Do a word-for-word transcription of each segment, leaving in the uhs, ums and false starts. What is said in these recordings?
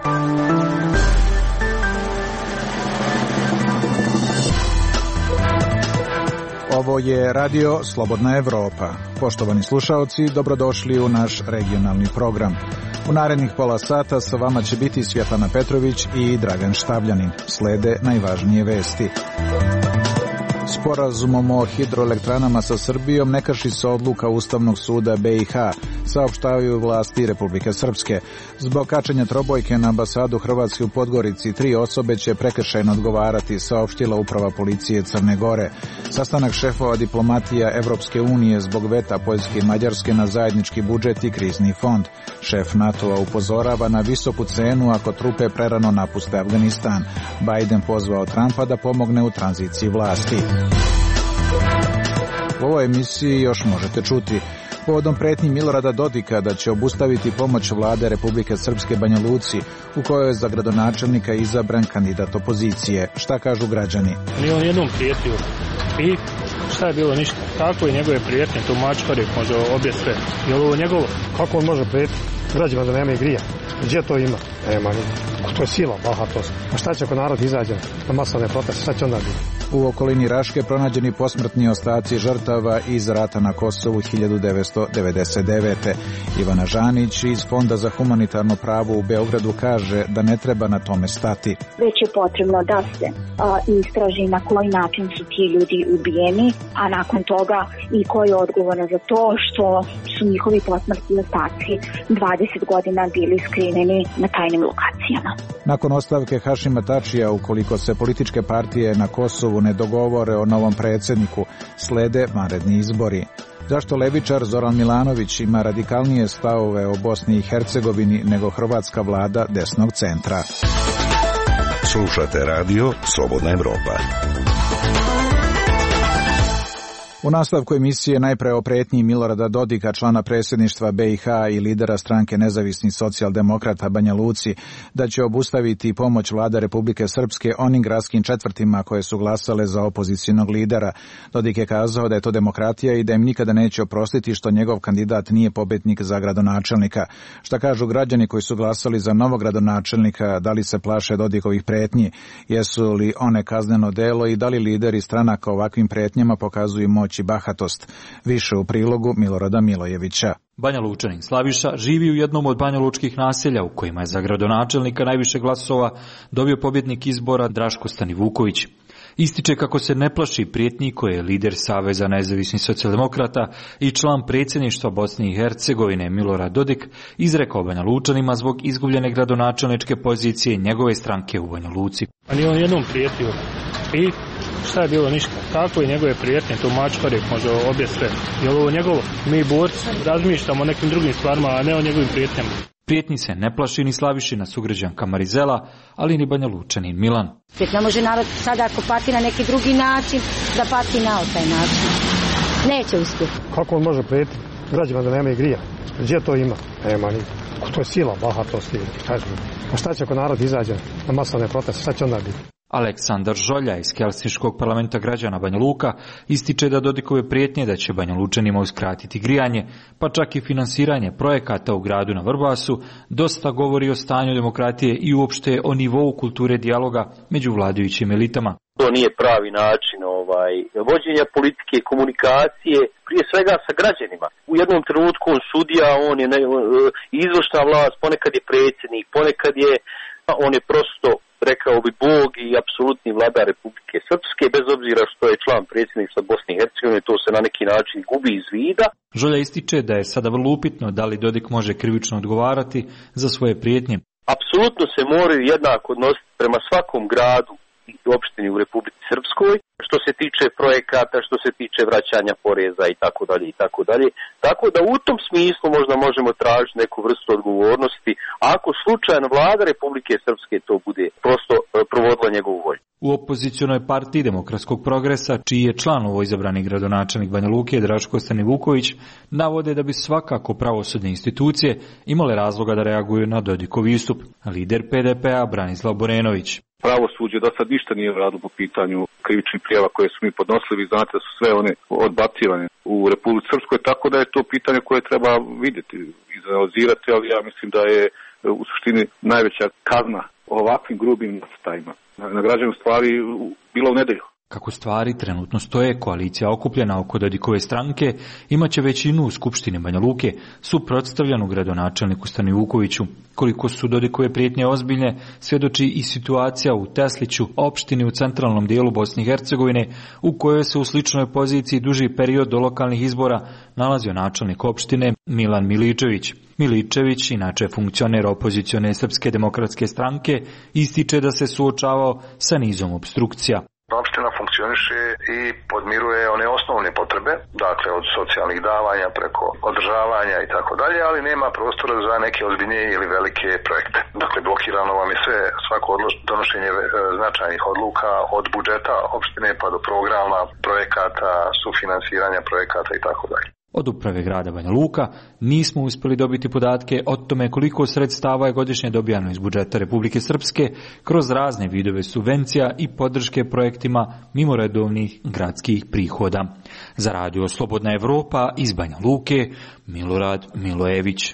Ovo je Radio Slobodna Evropa. Poštovani slušaoci, dobrodošli u naš regionalni program. U narednih pola sata sa vama će biti Svjetlana Petrović i Dragan Štavljanin. Slede najvažnije vesti. Sporazumom o hidroelektranama sa Srbijom ne krši se odluka Ustavnog suda B i H, saopštavaju vlasti Republike Srpske. Zbog kačenja trobojke na ambasadu Hrvatske u Podgorici, tri osobe će prekršajno odgovarati, saopštila uprava policije Crne Gore. Sastanak šefova diplomatija Evropske unije zbog veta Poljske i Mađarske na zajednički budžet i krizni fond. Šef NATO-a upozorava na visoku cenu ako trupe prerano napuste Afganistan. Biden pozvao Trumpa da pomogne u tranziciji vlasti. U ovoj emisiji još možete čuti: povodom pretnji Milorada Dodika da će obustaviti pomoć vlade Republike Srpske Banja Luci, u kojoj je za gradonačelnika izabran kandidat opozicije. Šta kažu građani? Nije on jednom prijetio i šta je bilo, ništa. Tako i njegove prijetnje, tumač Korik može obje sve. Je li ovo njegovo? Kako on može prijetiti građima da nema i grija? Gdje to ima? Nema ni. To je sila, bahatost. A šta će ako narod izađe na masovne proteste? Šta će onda biti? U okolini Raške pronađeni posmrtni ostaci žrtava iz rata na Kosovu hiljadu devetsto devedeset devete. Ivana Žanić iz Fonda za humanitarno pravo u Beogradu kaže da ne treba na tome stati. Već je potrebno da se a, istraži na koji način su ti ljudi ubijeni, a nakon toga i ko je odgovoran za to što su njihovi posmrtni ostaci dvadeset godina bili skriveni na tajnim lokacijama. Nakon ostavke Hašima Tačija, ukoliko se političke partije na Kosovu ne dogovore o novom predsjedniku, slede vanredni izbori. Zašto levičar Zoran Milanović ima radikalnije stavove o Bosni i Hercegovini nego hrvatska vlada desnog centra? Slušate Radio Slobodna Evropa. U nastavku emisije najpre o pretnji Milorada Dodika, člana predsjedništva B i H i lidera stranke Nezavisnih socijaldemokrata Banja Luci, da će obustaviti pomoć vlade Republike Srpske onim gradskim četvrtima koje su glasale za opozicionog lidera. Dodik je kazao da je to demokratija i da im nikada neće oprostiti što njegov kandidat nije pobjednik za gradonačelnika. Šta kažu građani koji su glasali za novog gradonačelnika, da li se plaše Dodikovih pretnji, jesu li one kazneno delo i da li lideri stranaka ovakvim pretnjama pokazuju moć i bahatost? Više u prilogu Milorada Milojevića. Banja Lučanin Slaviša živi u jednom od banjalučkih naselja u kojima je za gradonačelnika najviše glasova dobio pobjednik izbora Draško Stanivuković. Ističe kako se ne plaši prijetnji koje je lider Saveza nezavisnih socijaldemokrata i član predsjedništva Bosne i Hercegovine Milorad Dodik izrekao Banja Lučanima zbog izgubljene gradonačelničke pozicije njegove stranke u Banja Luci. A nije on jednom prijetio i šta je bilo, ništa. Tako i njegove prijetnje, tumač Korik može obje sve. Je li ovo njegovo? Mi borci razmišljamo o nekim drugim stvarima, a ne o njegovim prijetnjama. Prijetnji se ne plaši ni Slavišina sugrađanka Marizela, ali ni Banja Lučanin Milan. Ne može narod sada ako pati na neki drugi način, da pati na taj način. Neće uspjeti. Kako on može prijetiti građima da nema i grija? Gdje to ima? Nema ni. To je sila, bahatost i kažem. A šta će ako narod izađe na masovne proteste? Šta će onda biti? Aleksandar Žolja iz Helsinškog parlamenta građana Banja Luka ističe da Dodikove prijetnje da će Banja Lučanima uskratiti grijanje, pa čak i finansiranje projekata u gradu na Vrbasu, dosta govori o stanju demokratije i uopšte o nivou kulture dijaloga među vladajućim elitama. To nije pravi način ovaj, vođenja politike, komunikacije, prije svega sa građanima. U jednom trenutku on sudija, on je ne, izvršna vlast, ponekad je predsjednik, ponekad je, on je prosto, rekao bi, Bog i apsolutni vladar Republike Srpske, bez obzira što je član predsjedništva Bosne i Hercegovine, to se na neki način gubi iz vida. Žolja ističe da je sada vrlo upitno da li Dodik može krivično odgovarati za svoje prijetnje. Apsolutno se moraju jednako odnositi prema svakom gradu i opštini u Republici Srpskoj, što se tiče projekata, što se tiče vraćanja poreza i tako dalje i tako dalje. Tako da u tom smislu možda možemo tražiti neku vrstu odgovornosti ako slučajno vlada Republike Srpske to bude prosto provodila njegovu volju. U opozicionoj partiji Demokratskog progresa, čiji je član ovo izabrani gradonačelnik Banja Luke Draško Stanivuković, navode da bi svakako pravosudne institucije imale razloga da reaguju na Dodikov istup. Lider P D P-a Branislav Borenović. Pravosuđe do sad ništa nije radilo po pitanju krivičnih prijava koje su mi podnosili. Vi znate da su sve one odbacivane u Republici Srpskoj, tako da je to pitanje koje treba vidjeti, izanalizirati, ali ja mislim da je u suštini najveća kazna ovakvim grubim nastajima. Na građanu stvari bilo u nedelju. Kako stvari trenutno stoje, koalicija okupljena oko Dodikove stranke imaće većinu u Skupštini Banja Luke, suprotstavljanu gradonačelniku Stani Vukoviću. Koliko su Dodikove prijetnje ozbiljne, svjedoči i situacija u Tesliću, opštini u centralnom dijelu Bosne i Hercegovine, u kojoj se u sličnoj poziciji duži period do lokalnih izbora nalazio načelnik opštine Milan Miličević. Miličević, inače funkcioner opozicione Srpske demokratske stranke, ističe da se suočavao sa nizom opstrukcija. Opština funkcioniše i podmiruje one osnovne potrebe, dakle od socijalnih davanja preko održavanja i tako dalje, ali nema prostora za neke ozbiljnije ili velike projekte. Dakle, blokirano vam je sve, svako donošenje značajnih odluka od budžeta opštine pa do programa, projekata, sufinansiranja projekata i tako dalje. Od uprave grada Banja Luka nismo uspjeli dobiti podatke o tome koliko sredstava je godišnje dobijano iz budžeta Republike Srpske kroz razne vidove subvencija i podrške projektima mimo redovnih gradskih prihoda. Za radio Slobodna Evropa iz Banja Luke, Milorad Milojević.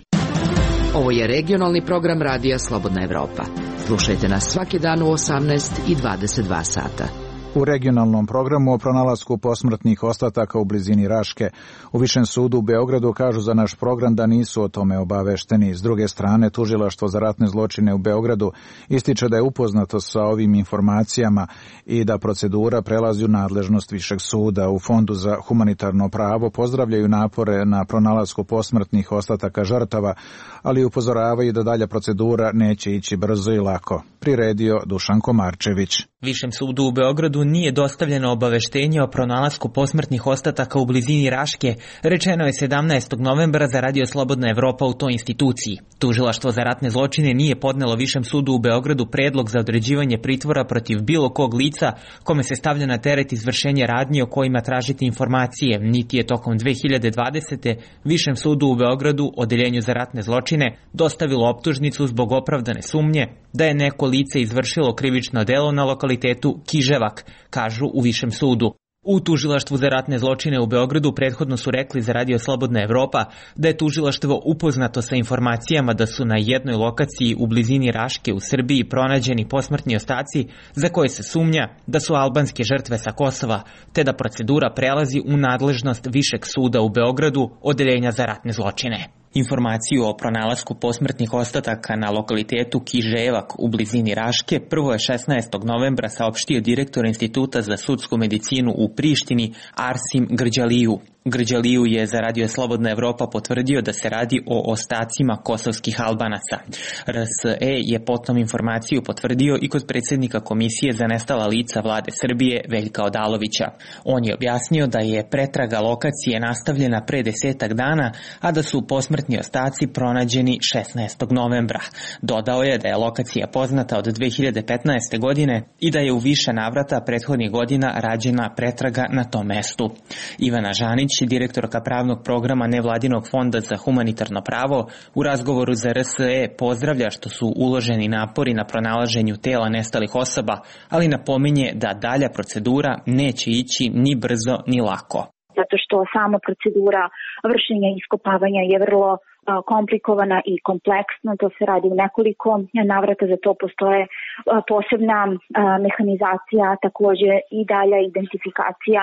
Ovo je regionalni program radija Slobodna Evropa. Slušajte nas svaki dan u osamnaest i dvadeset dva sata. U regionalnom programu o pronalasku posmrtnih ostataka u blizini Raške u Višem sudu u Beogradu kažu za naš program da nisu o tome obavešteni. S druge strane, Tužilaštvo za ratne zločine u Beogradu ističe da je upoznato sa ovim informacijama i da procedura prelazi u nadležnost Višeg suda. U Fondu za humanitarno pravo pozdravljaju napore na pronalasku posmrtnih ostataka žrtava, ali upozoravaju da dalja procedura neće ići brzo i lako. Priredio Dušan Komarčević. Višem sudu u Beogradu nije dostavljeno obaveštenje o pronalasku posmrtnih ostataka u blizini Raške, rečeno je sedamnaestog novembra za radio Slobodna Evropa u toj instituciji. Tužilaštvo za ratne zločine nije podnelo Višem sudu u Beogradu predlog za određivanje pritvora protiv bilo kog lica kome se stavlja na teret izvršenje radnji o kojima tražiti informacije, niti je tokom dve hiljade dvadesete. Višem sudu u Beogradu, Odeljenju za ratne zločine, dostavilo optužnicu zbog opravdane sumnje da je neko lice izvršilo krivično delo na lokalitetu Kiževak, kažu u Višem sudu. U Tužilaštvu za ratne zločine u Beogradu prethodno su rekli za radio Slobodna Evropa da je tužilaštvo upoznato sa informacijama da su na jednoj lokaciji u blizini Raške u Srbiji pronađeni posmrtni ostaci za koje se sumnja da su albanske žrtve sa Kosova, te da procedura prelazi u nadležnost Višeg suda u Beogradu, Odeljenja za ratne zločine. Informaciju o pronalasku posmrtnih ostataka na lokalitetu Kiževak u blizini Raške prvo je šesnaestog novembra saopštio direktor Instituta za sudsku medicinu u Prištini Arsim Grđaliju. Grđaliju je za radio Slobodna Evropa potvrdio da se radi o ostacima kosovskih Albanaca. R S E je potom informaciju potvrdio i kod predsjednika Komisije za nestala lica vlade Srbije Veljka Odalovića. On je objasnio da je pretraga lokacije nastavljena pre desetak dana, a da su posmrtni ostaci pronađeni šesnaestog novembra. Dodao je da je lokacija poznata od dve hiljade petnaeste. godine i da je u više navrata prethodnih godina rađena pretraga na tom mestu. Ivana Žanić, direktorka pravnog programa Nevladinog fonda za humanitarno pravo, u razgovoru za R S E pozdravlja što su uloženi napori na pronalaženju tela nestalih osoba, ali napominje da dalja procedura neće ići ni brzo ni lako. Zato što sama procedura vršenja iskopavanja je vrlo komplikovana i kompleksna, to se radi u nekoliko navrata, za to postoje posebna mehanizacija, također i dalja identifikacija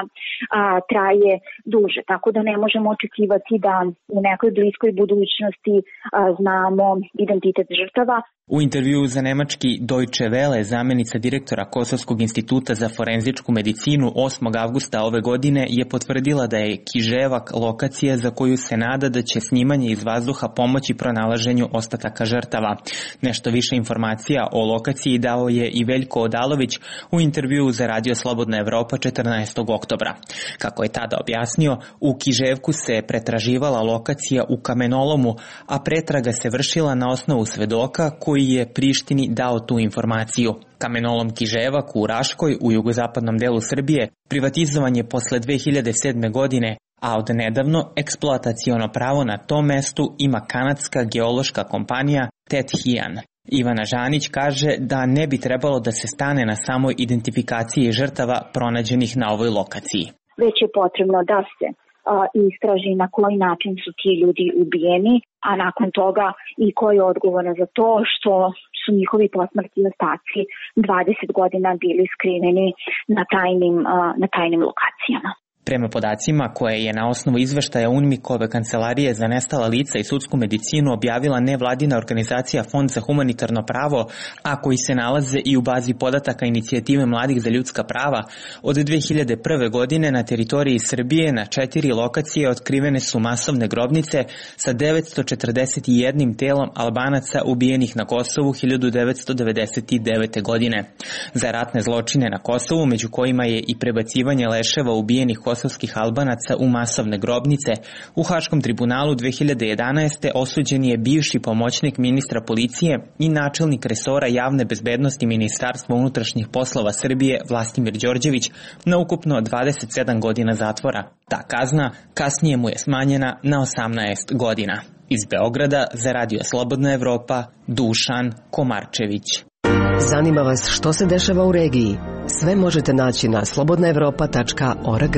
traje duže, tako da ne možemo očekivati da u nekoj bliskoj budućnosti znamo identitet žrtava. U intervjuu za nemački Deutsche Welle zamjenica direktora Kosovskog instituta za forenzičku medicinu osmog avgusta ove godine je potvrdila da je Kiževak lokacija za koju se nada da će snimanje iz vazduha pomoći pronalaženju ostataka žrtava. Nešto više informacija o lokaciji dao je i Veljko Odalović u intervjuu za radio Slobodna Evropa četrnaestog oktobra. Kako je tada objasnio, u Kiževku se pretraživala lokacija u kamenolomu, a pretraga se vršila na osnovu svedoka koji je Prištini dao tu informaciju. Kamenolom Kiževak u Raškoj u jugozapadnom delu Srbije privatizovan je posle dve hiljade sedme. godine, a od nedavno eksploataciono pravo na tom mestu ima kanadska geološka kompanija Tethyan. Ivana Žanić kaže da ne bi trebalo da se stane na samoj identifikaciji žrtava pronađenih na ovoj lokaciji. Već je potrebno da se i istraži na koji način su ti ljudi ubijeni, a nakon toga i ko je odgovoran za to što su njihovi posmrtni ostaci dvadeset godina bili skriveni na tajnim, na tajnim lokacijama. Prema podacima koje je na osnovu izveštaja UNMIK-ove kancelarije za nestala lica i sudsku medicinu objavila nevladina organizacija Fond za humanitarno pravo, a koji se nalaze i u bazi podataka Inicijative mladih za ljudska prava, od dve hiljade prve. godine na teritoriji Srbije na četiri lokacije otkrivene su masovne grobnice sa devetsto četrdeset jedan telom Albanaca ubijenih na Kosovu hiljadu devetsto devedeset devete. godine. Za ratne zločine na Kosovu, među kojima je i prebacivanje leševa ubijenih kosovskih Albanaca u masovne grobnice, u Haškom tribunalu dve hiljade jedanaeste. osuđen je bivši pomoćnik ministra policije i načelnik resora javne bezbednosti Ministarstva unutrašnjih poslova Srbije Vlastimir Đorđević na ukupno dvadeset sedam godina zatvora. Ta kazna kasnije mu je smanjena na osamnaest godina. Iz Beograda za Radio Slobodna Evropa, Dušan Komarčević. Zanima vas što se dešava u regiji? Sve možete naći na slobodna evropa tačka org.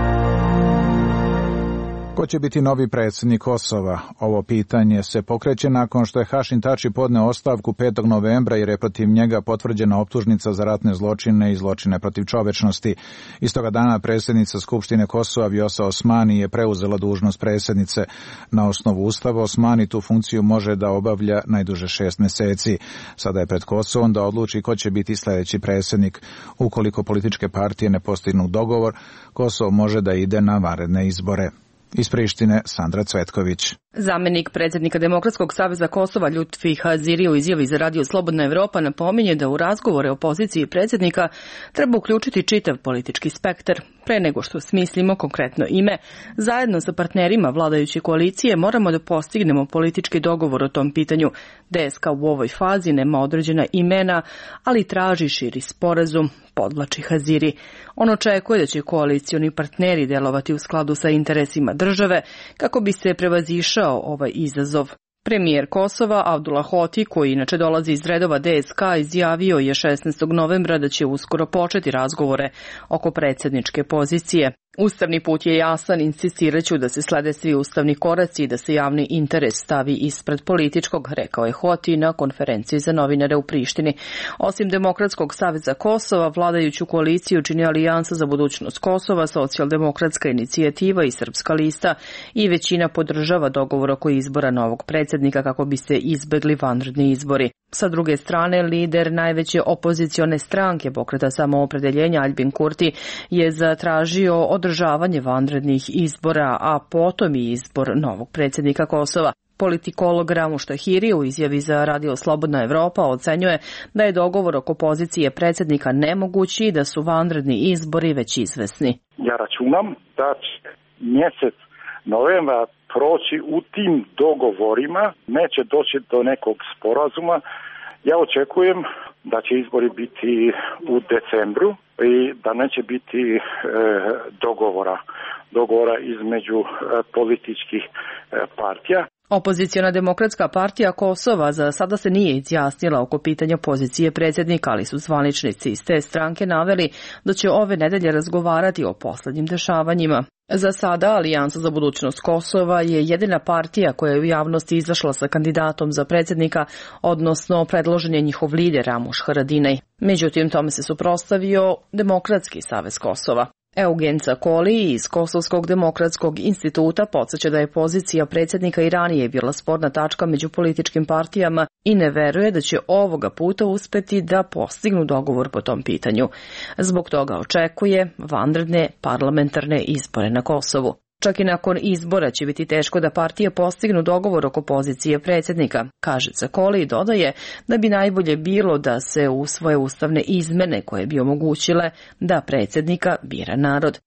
Ko će biti novi predsjednik Kosova? Ovo pitanje se pokreće nakon što je Hašim Tači podneo ostavku petog novembra jer je protiv njega potvrđena optužnica za ratne zločine i zločine protiv čovečnosti. Istoga dana predsjednica Skupštine Kosova Vjosa Osmani je preuzela dužnost predsjednice. Na osnovu Ustava Osmani tu funkciju može da obavlja najduže šest mjeseci. Sada je pred Kosovom da odluči ko će biti sljedeći predsjednik. Ukoliko političke partije ne postignu dogovor, Kosovo može da ide na vanredne izbore. Iz Prištine Sandra Cvetković. Zamenik predsjednika Demokratskog saveza Kosova Ljutfi Haziri u izjavi za Radio Slobodna Evropa napominje da u razgovore o poziciji predsjednika treba uključiti čitav politički spektar. Pre nego što smislimo konkretno ime, zajedno sa partnerima vladajuće koalicije moramo da postignemo politički dogovor o tom pitanju. D S K u ovoj fazi nema određena imena, ali traži širi sporazum, podvlači Haziri. On očekuje da će koalicioni partneri delovati u skladu sa interesima države kako bi se prevazišao ovaj izazov. Premijer Kosova Abdullah Hoti, koji inače dolazi iz redova D S K, izjavio je šesnaestog novembra da će uskoro početi razgovore oko predsjedničke pozicije. Ustavni put je jasan, insistiraću da se slede svi ustavni koraci i da se javni interes stavi ispred političkog, rekao je Hoti na konferenciji za novinare u Prištini. Osim Demokratskog saveza Kosova, vladajuću koaliciju čini Alijansa za budućnost Kosova, Socijaldemokratska inicijativa i Srpska lista i većina podržava dogovor oko izbora novog predsjednika kako bi se izbegli vanredni izbori. Sa druge strane, lider najveće opozicione stranke Pokreta samoopredeljenja Aljbin Kurti je zatražio održavanje vanrednih izbora, a potom i izbor novog predsjednika Kosova. Politikolog Ramuš Tahiri u izjavi za Radio Slobodna Evropa ocenjuje da je dogovor oko pozicije predsjednika nemogući i da su vanredni izbori već izvesni. Ja računam da će mjesec novembra proći u tim dogovorima, neće doći do nekog sporazuma. Ja očekujem da će izbori biti u decembru i da neće biti e, dogovora, dogovora između e, političkih e, partija. Opoziciona demokratska partija Kosova za sada se nije izjasnila oko pitanja pozicije predsjednika, ali su zvaničnici iz te stranke naveli da će ove nedelje razgovarati o poslednjim dešavanjima. Za sada Alijansa za budućnost Kosova je jedina partija koja je u javnosti izašla sa kandidatom za predsjednika, odnosno predložen je njihov lider Ramuš Haradinaj. Međutim, tome se suprotstavio Demokratski savez Kosova. Eugen Cakoli iz Kosovskog demokratskog instituta podsjeća da je pozicija predsjednika i ranije bila sporna tačka među političkim partijama i ne veruje da će ovoga puta uspeti da postignu dogovor po tom pitanju. Zbog toga očekuje vanredne parlamentarne izbore na Kosovu. Čak i nakon izbora će biti teško da partije postignu dogovor oko pozicije predsjednika, kaže Cakoli i dodaje da bi najbolje bilo da se usvoje ustavne izmene koje bi omogućile da predsjednika bira narod.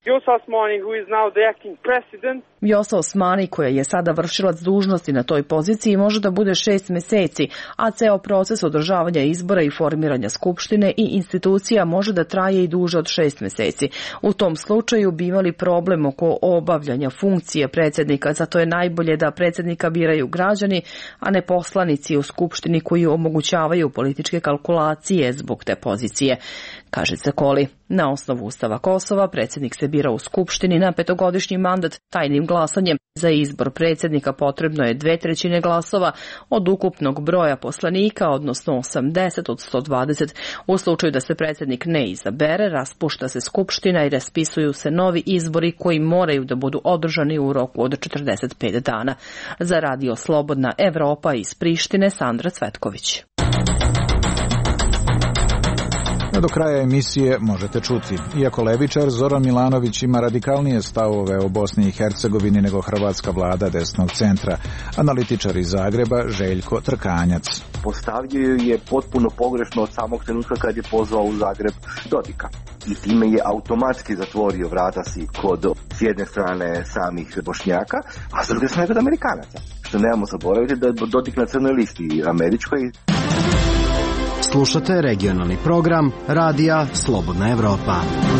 Vjosa Osmani, koja je sada vršilac dužnosti na toj poziciji, može da bude šest mjeseci, a ceo proces održavanja izbora i formiranja skupštine i institucija može da traje i duže od šest mjeseci. U tom slučaju bi imali problem oko obavljanja funkcije predsjednika, zato je najbolje da predsjednika biraju građani, a ne poslanici u skupštini koji omogućavaju političke kalkulacije zbog te pozicije. kaže Cekoli. Na osnovu Ustava Kosova predsjednik se bira u Skupštini na petogodišnji mandat tajnim glasanjem. Za izbor predsjednika potrebno je dve trećine glasova od ukupnog broja poslanika, odnosno osamdeset od sto dvadeset. U slučaju da se predsjednik ne izabere, raspušta se Skupština i raspisuju se novi izbori koji moraju da budu održani u roku od četrdeset pet dana. Za Radio Slobodna Evropa iz Prištine, Sandra Cvetković. Do kraja emisije možete čuti. Iako levičar, Zoran Milanović ima radikalnije stavove o Bosni i Hercegovini nego hrvatska vlada desnog centra. Analitičar iz Zagreba, Željko Trkanjac. Postavio je potpuno pogrešno od samog trenutka kad je pozvao u Zagreb Dodika. I time je automatski zatvorio vrata si kod s jedne strane samih Bošnjaka, a s druge strane kod Amerikanaca. Što nemamo zaboraviti da je Dodik na crnoj listi američkoj. Slušate regionalni program Radija Slobodna Evropa.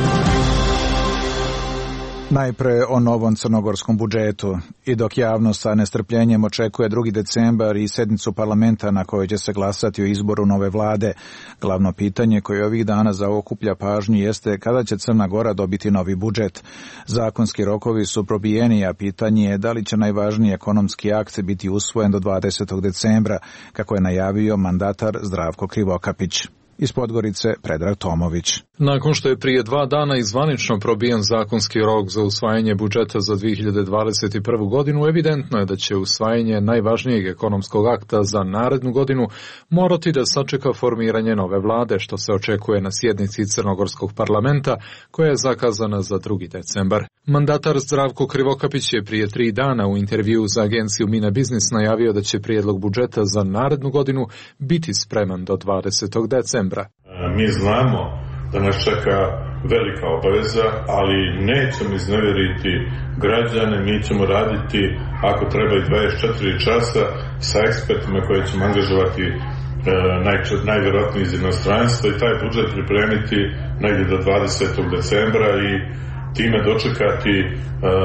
Najpre o novom crnogorskom budžetu. I dok javnost sa nestrpljenjem očekuje drugi decembar i sednicu parlamenta na kojoj će se glasati o izboru nove vlade, glavno pitanje koje ovih dana zaokuplja pažnju jeste kada će Crna Gora dobiti novi budžet. Zakonski rokovi su probijeni, a pitanje je da li će najvažniji ekonomski akt biti usvojen do dvadesetog decembra, kako je najavio mandatar Zdravko Krivokapić. Iz Podgorice, Predrag Tomović. Nakon što je prije dva dana izvanično probijen zakonski rok za usvajanje budžeta za dve hiljade dvadeset prvu. godinu, evidentno je da će usvajanje najvažnijeg ekonomskog akta za narednu godinu morati da sačeka formiranje nove vlade, što se očekuje na sjednici Crnogorskog parlamenta, koja je zakazana za drugi decembar. Mandatar Zdravko Krivokapić je prije tri dana u intervju za agenciju Mina Biznis najavio da će prijedlog budžeta za narednu godinu biti spreman do dvadesetog decembra. Mi znamo da nas čeka velika obaveza, ali nećemo iznevjeriti građane, mi ćemo raditi ako treba i dvadeset četiri časa sa ekspertima koje ćemo angažovati e, najvjerojatnije iz inostranstva i taj budžet pripremiti negdje do dvadesetog decembra i time dočekati e,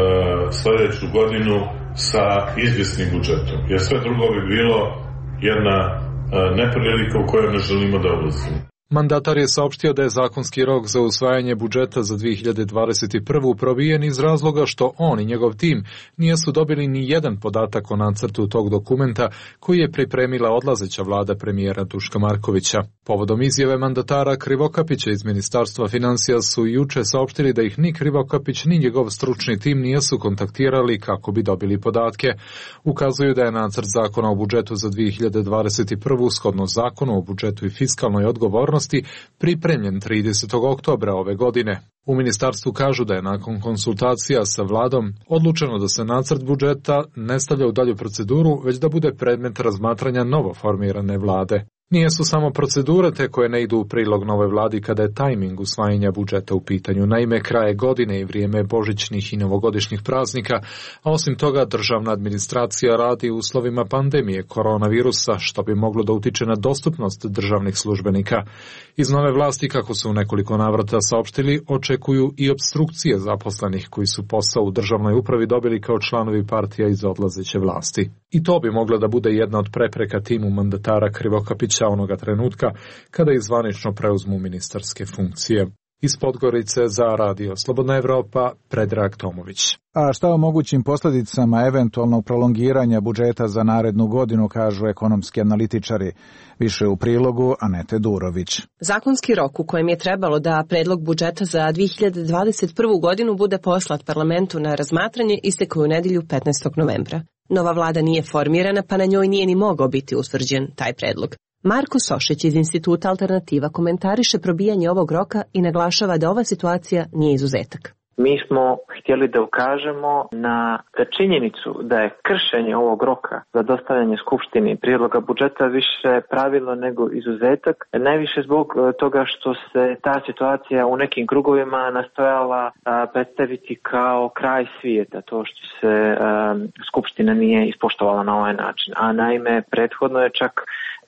sljedeću godinu sa izvjesnim budžetom. Jer sve drugo bi bilo jedna e, neprilika u kojoj ne želimo da ulazimo. Mandatar je saopštio da je zakonski rok za usvajanje budžeta za dve hiljade dvadeset prvu. probijen iz razloga što on i njegov tim nisu dobili ni jedan podatak o nacrtu tog dokumenta koji je pripremila odlazeća vlada premijera Duška Markovića. Povodom izjave mandatara Krivokapića iz Ministarstva financija su juče saopštili da ih ni Krivokapić ni njegov stručni tim nisu kontaktirali kako bi dobili podatke. Ukazuju da je nacrt zakona o budžetu za dve hiljade dvadeset prvu. shodno zakonu o budžetu i fiskalnoj odgovornosti pripremljen tridesetog oktobra ove godine. U ministarstvu kažu da je nakon konsultacija sa vladom odlučeno da se nacrt budžeta ne stavlja u dalju proceduru, već da bude predmet razmatranja novo formirane vlade. Nijesu samo procedure te koje ne idu u prilog nove vladi kada je tajming usvajanja budžeta u pitanju. Naime, kraje godine i vrijeme božićnih i novogodišnjih praznika, a osim toga državna administracija radi u uslovima pandemije koronavirusa, što bi moglo da utiče na dostupnost državnih službenika. Iz nove vlasti, kako su u nekoliko navrata saopštili, očekuju i opstrukcije zaposlenih koji su posao u državnoj upravi dobili kao članovi partija iz odlazeće vlasti. I to bi moglo da bude jedna od prepreka timu mandatara Krivokapića onoga trenutka kada izvanično preuzmu ministarske funkcije. Iz Podgorice za Radio Slobodna Evropa, Predrag Tomović. A šta o mogućim posljedicama eventualnog prolongiranja budžeta za narednu godinu kažu ekonomski analitičari? Više u prilogu Anete Durović. Zakonski rok u kojem je trebalo da predlog budžeta za dve hiljade dvadeset prvu. godinu bude poslat parlamentu na razmatranje istekao u nedjelju petnaestog novembra. Nova vlada nije formirana, pa na njoj nije ni mogao biti utvrđen taj predlog. Marko Sošić iz Instituta Alternativa komentariše probijanje ovog roka i naglašava da ova situacija nije izuzetak. Mi smo htjeli da ukažemo na činjenicu da je kršenje ovog roka za dostavljanje Skupštini prijedloga budžeta više pravilo nego izuzetak. Najviše zbog toga što se ta situacija u nekim krugovima nastojala predstaviti kao kraj svijeta, to što se a, Skupština nije ispoštovala na ovaj način. A naime, prethodno je čak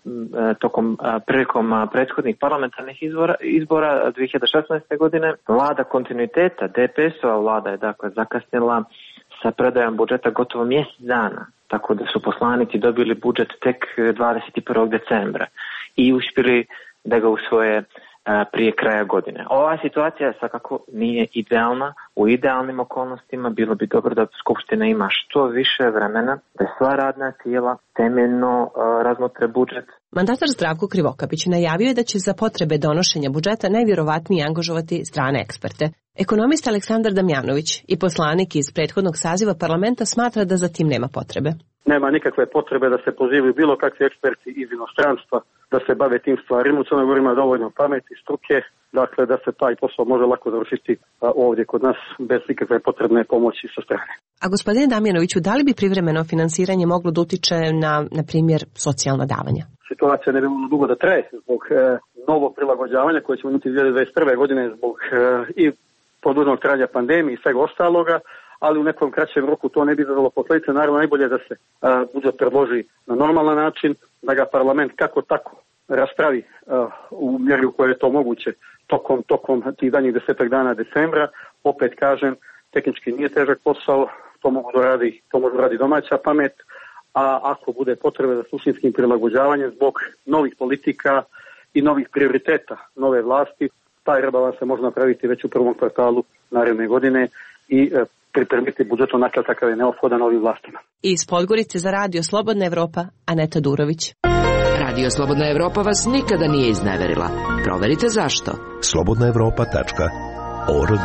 tokom prilikom prethodnih parlamentarnih izbora, izbora dve hiljade šesnaeste. godine vlada kontinuiteta, D P S-ova vlada je dakle zakasnila sa predajom budžeta gotovo mjesec dana, tako da su poslanici dobili budžet tek dvadeset prvog decembra i uspjeli da ga usvoje prije kraja godine. Ova situacija svakako nije idealna. U idealnim okolnostima bilo bi dobro da Skupština ima što više vremena, da sva radna tijela temeljno razmotre budžet. Mandatar Zdravko Krivokapić najavio je da će za potrebe donošenja budžeta najvjerovatnije angažovati strane eksperte. Ekonomista Aleksandar Damjanović i poslanik iz prethodnog saziva parlamenta smatra da za tim nema potrebe. Nema nikakve potrebe da se pozivaju bilo kakvi eksperti iz inostranstva da se bave tim stvarima. U Crnoj Gori ima dovoljno pameti, struke, dakle da se taj posao može lako završiti ovdje kod nas bez nikakve potrebne pomoći sa strane. A gospodine Damjanoviću, da li bi privremeno finansiranje moglo da utiče na, na primjer, socijalna davanja? Situacija ne bi mogla dugo da traje zbog e, novog prilagođavanja koje ćemo imati dvije hiljade dvadeset prve godine zbog e, i produženog trajanja pandemije i svega ostaloga, ali u nekom kraćem roku to ne bi izazvalo posljedice. Naravno, najbolje je da se a, budžet predloži na normalan način, da ga parlament kako tako raspravi a, u mjeri u kojoj je to moguće tokom, tokom tih danjih desetak dana decembra. Opet kažem, tehnički nije težak posao, to mogu da radi, to može radi domaća pamet, a ako bude potrebe za suštinskim prilagođavanjem zbog novih politika i novih prioriteta nove vlasti, taj rebalans se može napraviti već u prvom kvartalu naredne godine i e, pripremiti budžet onakav kakav je neophodan ovim vlastima. Iz Podgorice za Radio Slobodna Evropa, Aneta Durović. Radio Slobodna Evropa vas nikada nije izneverila. Proverite zašto. slobodna evropa tačka org.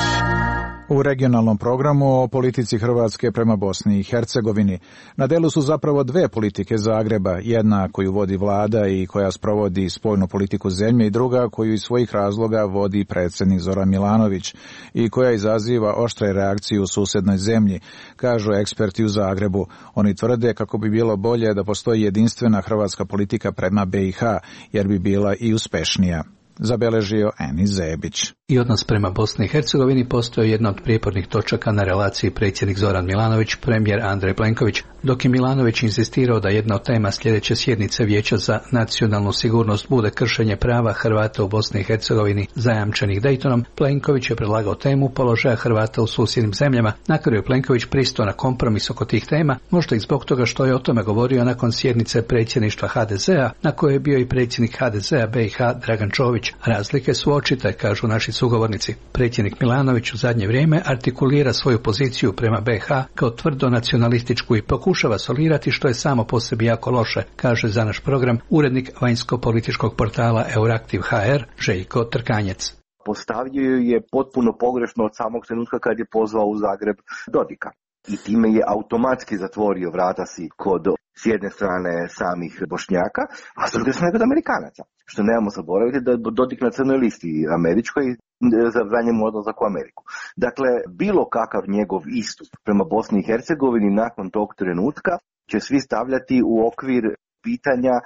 U regionalnom programu o politici Hrvatske prema Bosni i Hercegovini na delu su zapravo dve politike Zagreba, jedna koju vodi vlada i koja sprovodi spoljnu politiku zemlje i druga koju iz svojih razloga vodi predsjednik Zoran Milanović i koja izaziva oštre reakcije u susjednoj zemlji, kažu eksperti u Zagrebu. Oni tvrde kako bi bilo bolje da postoji jedinstvena hrvatska politika prema B i H, jer bi bila i uspešnija. Zabeležio Eni Zebić. I odnos prema Bosni i Hercegovini postoji jedna od prijepornih točaka na relaciji predsjednik Zoran Milanović, premijer Andrej Plenković, dok je Milanović insistirao da jedna od tema sljedeće sjednice Vijeća za nacionalnu sigurnost bude kršenje prava Hrvata u Bosni i Hercegovini zajamčenih Daytonom. Plenković je predlagao temu položaja Hrvata u susjednim zemljama. Na kraju je Plenković pristao na kompromis oko tih tema, možda i zbog toga što je o tome govorio nakon sjednice predsjedništva H D Z-a, na kojoj je bio i predsjednik H D Z-a B i H Dragan Čović. Razlike su očite, kažu naši sugovornici. Predsjednik Milanović u zadnje vrijeme artikulira svoju poziciju prema B i H kao tvrdo nacionalističku i pokušava solirati, što je samo po sebi jako loše, kaže za naš program urednik vanjsko-političkog portala Euraktiv H R Željko Trkanjec. Postavio je potpuno pogrešno od samog trenutka kad je pozvao u Zagreb Dodika. I time je automatski zatvorio vrata si kod s jedne strane samih Bošnjaka, a s druge strane kod Amerikanaca. Što nemamo zaboraviti da je Dodik na crnoj listi američkoj zabranjen mu odlazak u Ameriku. Dakle, bilo kakav njegov istup prema Bosni i Hercegovini nakon tog trenutka će svi stavljati u okvir pitanja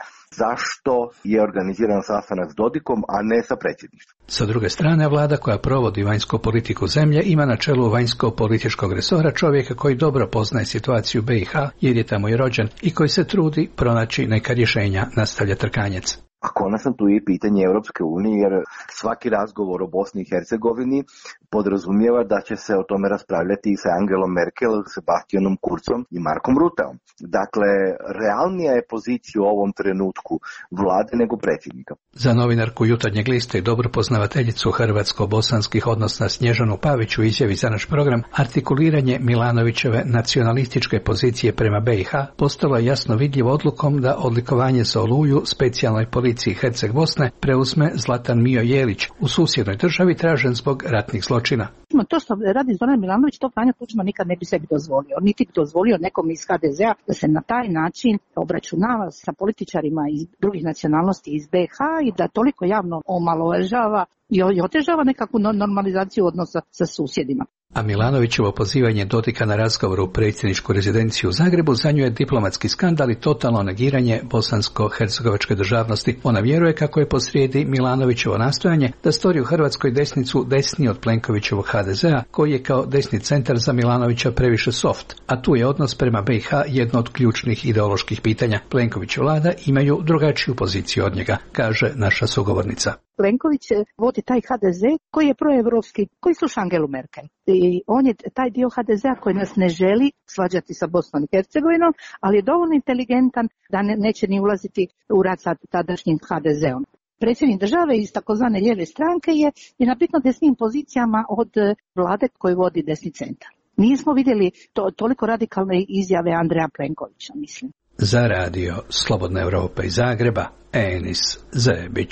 zašto je organiziran sastanak s Dodikom, a ne sa predsjedništvom. Sa druge strane, vlada koja provodi vanjsku politiku zemlje ima na čelu vanjsko-političkog resora čovjeka koji dobro poznaje situaciju B i H, jer je tamo i rođen, i koji se trudi pronaći neka rješenja, nastavlja Trkanjec. A konačno tu je pitanje Europske unije, jer svaki razgovor o Bosni i Hercegovini podrazumijeva da će se o tome raspravljati i sa Angelom Merkel, Sebastianom Kurzom i Markom Ruteom. Dakle, realnija je pozicija u ovom trenutku vlade nego predsjednika. Za novinarku Jutarnjeg lista i dobru poznavateljicu hrvatsko-bosanskih odnosa Snježanu Pavić u izjavi za naš program, artikuliranje Milanovićeve nacionalističke pozicije prema B i H postalo je jasno vidljivo odlukom da odlikovanje za Oluju specijalnoj policiji Herceg Bosne preuzme Zlatan Mijo Jelić, u susjednoj državi tražen zbog ratnih zločina. To što radi Zoran Milanović, to Franjo Tuđman nikad ne bi sebi dozvolio. Niti bi dozvolio nekom iz H D Z-a da se na taj način obračunava sa političarima iz drugih nacionalnosti iz B i H i da toliko javno omalovažava i otežava nekakvu normalizaciju odnosa sa susjedima. A Milanovićevo pozivanje Dodika na razgovor u predsjedničku rezidenciju u Zagrebu za nju je diplomatski skandal i totalno negiranje bosansko-hercegovačke državnosti. Ona vjeruje kako je posrijedi Milanovićevo nastojanje da stvori u Hrvatskoj desnicu desniji od Plenkovićevog H D Z-a, koji je kao desni centar za Milanovića previše soft, a tu je odnos prema B i H jedno od ključnih ideoloških pitanja. Plenković i vlada imaju drugačiju poziciju od njega, kaže naša sugovornica. Plenković vodi taj H D Z koji je proevropski, koji sluša Angelu Merkel. I on je taj dio H D Z-a koji nas ne želi svađati sa Bosnom i Hercegovinom, ali je dovoljno inteligentan da ne, neće ni ulaziti u rat sa tadašnjim H D Z-om. predsjednik države iz takozvane lijeve stranke je, je na bitno desnim pozicijama od vlade koju vodi desni centar. Nismo vidjeli to, toliko radikalne izjave Andreja Plenkovića, mislim. Za radio Slobodna Evropa iz Zagreba, Enis Zebić.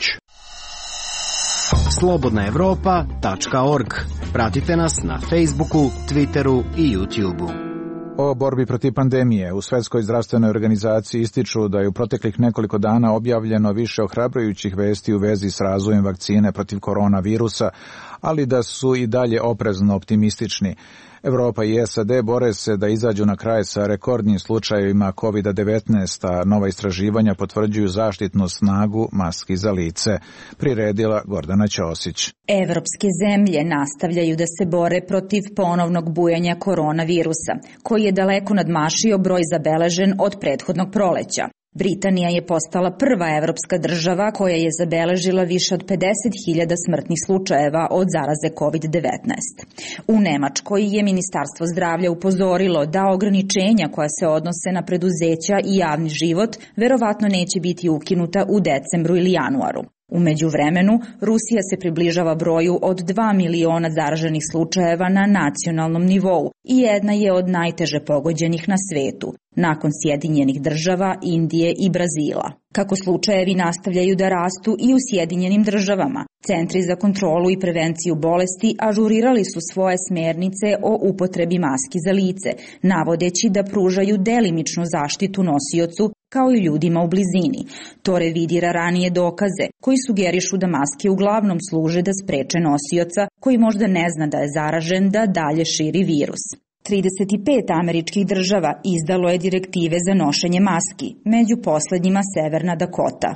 slobodna evropa tačka org. Pratite nas na Facebooku, Twitteru i YouTubeu. O borbi protiv pandemije u Svjetskoj zdravstvenoj organizaciji ističu da je u proteklih nekoliko dana objavljeno više ohrabrujućih vesti u vezi s razvojem vakcine protiv koronavirusa, ali da su i dalje oprezno optimistični. Evropa i S A D bore se da izađu na kraj sa rekordnim slučajevima kovid devetnaest, a nova istraživanja potvrđuju zaštitnu snagu maski za lice. Priredila Gordana Ćosić. Evropske zemlje nastavljaju da se bore protiv ponovnog bujanja koronavirusa, koji je daleko nadmašio broj zabeležen od prethodnog proleća. Britanija je postala prva evropska država koja je zabeležila više od pedeset hiljada smrtnih slučajeva od zaraze kovid devetnaest. U Nemačkoj je Ministarstvo zdravlja upozorilo da ograničenja koja se odnose na preduzeća i javni život verovatno neće biti ukinuta u decembru ili januaru. U međuvremenu, Rusija se približava broju od dva miliona zaraženih slučajeva na nacionalnom nivou i jedna je od najteže pogođenih na svetu, nakon Sjedinjenih država, Indije i Brazila. Kako slučajevi nastavljaju da rastu i u Sjedinjenim državama, Centri za kontrolu i prevenciju bolesti ažurirali su svoje smernice o upotrebi maski za lice, navodeći da pružaju delimičnu zaštitu nosiocu kao i ljudima u blizini. To revidira ranije dokaze koji sugerišu da maske uglavnom služe da spreče nosioca koji možda ne zna da je zaražen da dalje širi virus. trideset pet američkih država izdalo je direktive za nošenje maski, među poslednjima Severna Dakota.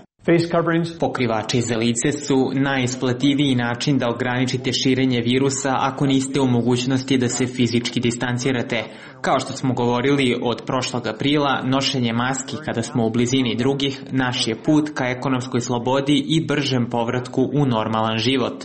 Pokrivači za lice su najisplativiji način da ograničite širenje virusa ako niste u mogućnosti da se fizički distancirate. Kao što smo govorili od prošlog aprila, nošenje maski kada smo u blizini drugih naš je put ka ekonomskoj slobodi i bržem povratku u normalan život.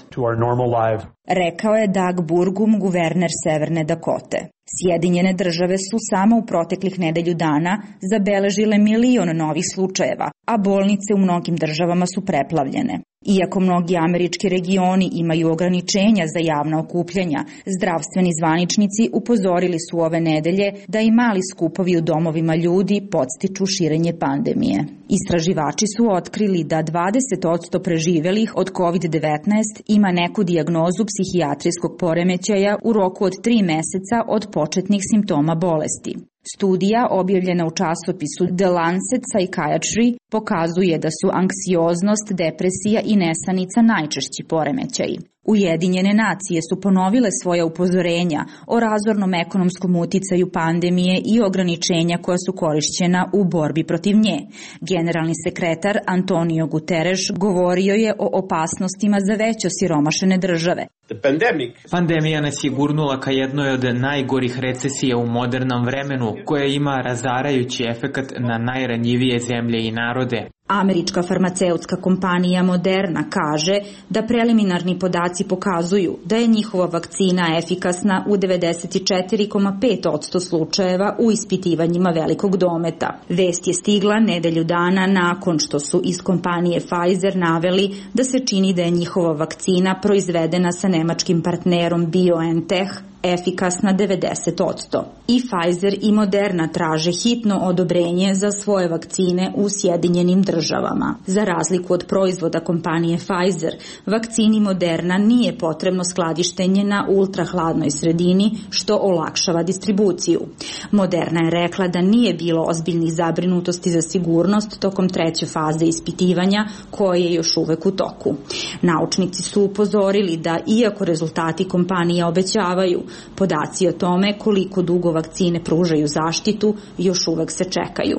Rekao je Doug Burgum, guverner Severne Dakote. Sjedinjene države su samo u proteklih nedelju dana zabeležile milion novih slučajeva, a bolnice u mnogim državama su preplavljene. Iako mnogi američki regioni imaju ograničenja za javna okupljanja, zdravstveni zvaničnici upozorili su ove nedelje da i mali skupovi u domovima ljudi podstiču širenje pandemije. Istraživači su otkrili da dvadeset posto preživelih od kovid devetnaest ima neku dijagnozu psihijatrijskog poremećaja u roku od tri meseca od početnih simptoma bolesti. Studija objavljena u časopisu The Lancet Psychiatry pokazuje da su anksioznost, depresija i nesanica najčešći poremećaji. Ujedinjene nacije su ponovile svoja upozorenja o razornom ekonomskom uticaju pandemije i ograničenja koja su korišćena u borbi protiv nje. Generalni sekretar Antonio Guterres govorio je o opasnostima za već osiromašene države. Pandemija nas je gurnula ka jednoj od najgorih recesija u modernom vremenu, koja ima razarajući efekat na najranjivije zemlje i narode. Američka farmaceutska kompanija Moderna kaže da preliminarni podaci pokazuju da je njihova vakcina efikasna u devedeset četiri zarez pet posto slučajeva u ispitivanjima velikog dometa. Vest je stigla nedelju dana nakon što su iz kompanije Pfizer naveli da se čini da je njihova vakcina proizvedena sa nemačkim partnerom BioNTech efikasna devedeset posto. I Pfizer i Moderna traže hitno odobrenje za svoje vakcine u Sjedinjenim državama. Za razliku od proizvoda kompanije Pfizer, vakcini Moderna nije potrebno skladištenje na ultrahladnoj sredini, što olakšava distribuciju. Moderna je rekla da nije bilo ozbiljnih zabrinutosti za sigurnost tokom treće faze ispitivanja, koje je još uvek u toku. Naučnici su upozorili da, iako rezultati kompanije obećavaju, podaci o tome koliko dugo vakcine pružaju zaštitu još uvek se čekaju.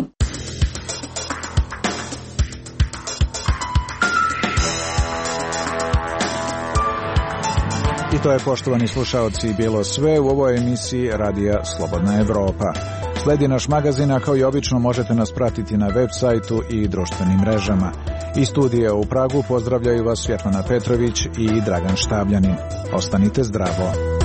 I to je, poštovani slušaoci, bilo sve u ovoj emisiji Radija Slobodna Evropa. Sledi naš magazin, a kao i obično možete nas pratiti na web sajtu i društvenim mrežama. Iz studija u Pragu pozdravljaju vas Svjetlana Petrović i Dragan Štabljanin. Ostanite zdravo.